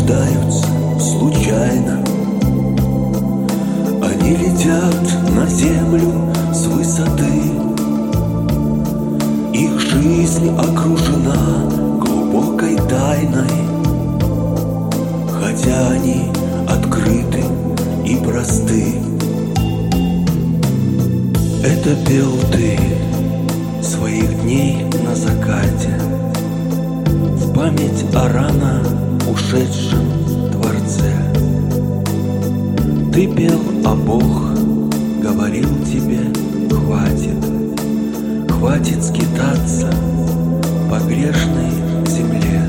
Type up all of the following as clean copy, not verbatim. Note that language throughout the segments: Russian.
рождаются случайно. Они летят на землю с высоты. Их жизнь окружена глубокой тайной, хотя они открыты и просты. Это пел ты своих дней на закате, в память о рано ушедшем дворце. Ты пел, а Бог говорил тебе: хватит, хватит скитаться по грешной земле.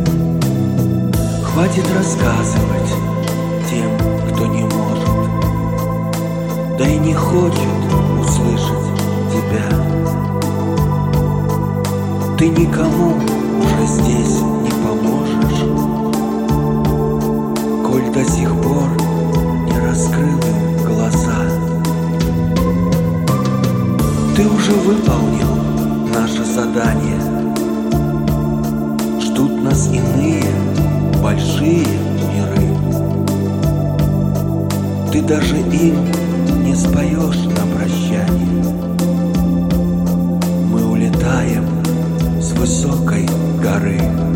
Хватит рассказывать тем, кто не может, да и не хочет услышать тебя. Ты никому уже здесь не поможешь, коль до сих пор не раскрыл им глаза. Ты уже выполнил наше задание. Ждут нас иные большие миры. Ты даже им не споешь на прощание. Мы улетаем с высокой горы.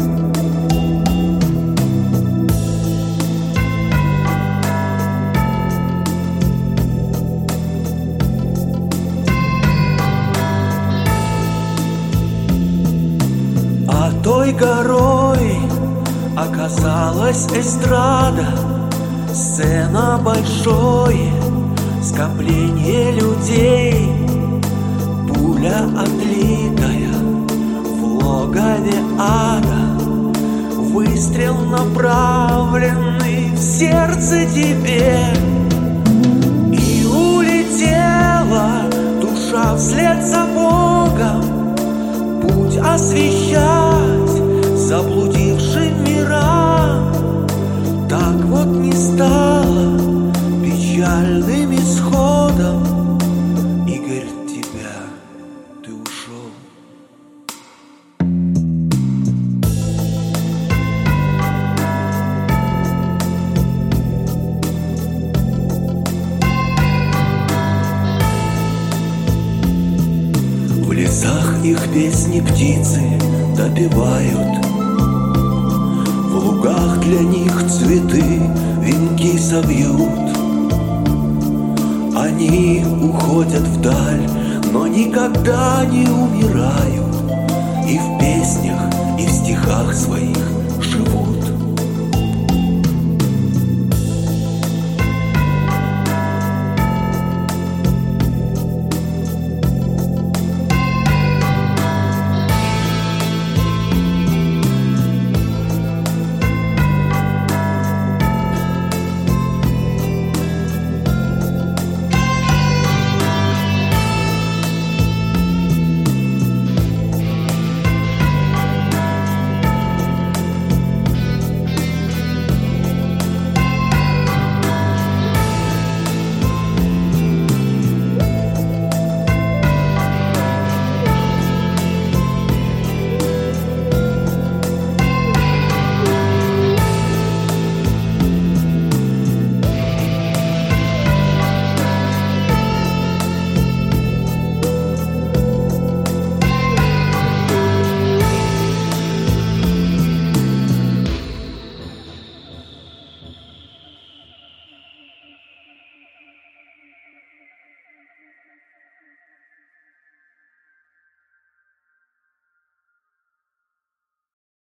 А той горой оказалась эстрада, сцена большое скопление людей, пуля отлитая в логове ада, выстрел направленный в сердце тебе. И улетела душа вслед за Богом, путь освещать заблудившим мирам. Так вот не стало печальным исходом, Игорь, тебя ты ушел. В лесах их песни птицы допевают, в лугах для них цветы венки совьют. Они уходят вдаль, но никогда не умирают, и в песнях